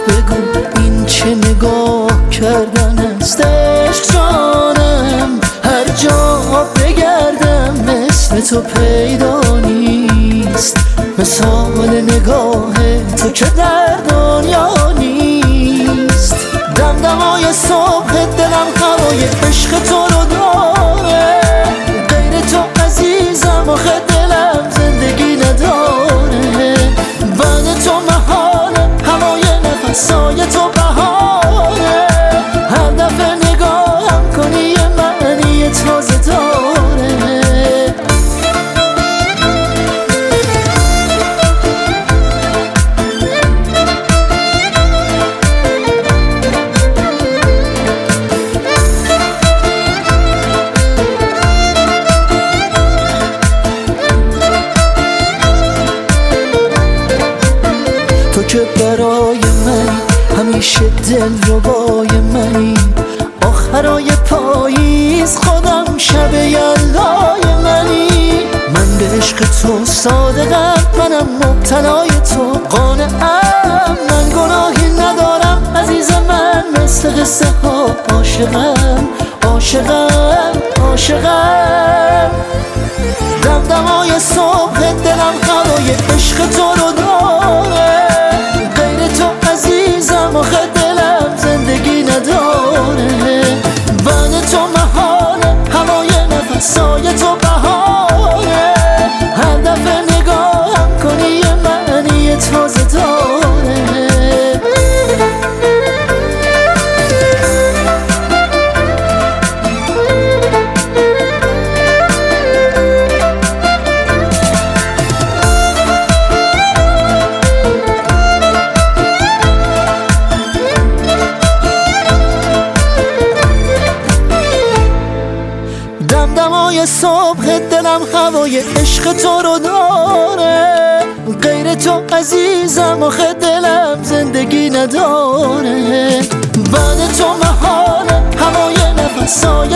بگو این چه نگاه کردن است عشق جانم، هر جا بگردم مثل تو پیدا نیست، مثال نگاه تو که در دنیا نیست. دمدمای صبح دلم هوای عشق تو رو داره، غیر تو عزیزم آخه دلم زندگی نداره. بعد تو محاله هوای نفسای تو بهاره، هر دفعه نگاهم کنی یه معنی تازه داره. تو که برای منی همیشه دل ربای منی، آخرای پاییز خودم شب یلای منی. من به عشق تو صادقم، منم مبتلای تو قانعم، من گناهی ندارم عزیز من، مثل قصه ها عاشقم عاشقم عاشقم. دمدمای صبح دلم هوای عشق تو رو داره، غیر تو عزیزم آخه دلم زندگی نداره. بعد تو محاله هوای نفسای تو بهاره، هر دفعه نگاهم کنی یه معنی تازه داره. دمدمای صبح دلم هوای عشق تو رو داره، غیر تو عزیزم آخه دلم زندگی نداره. بعد تو محاله هوای نفسای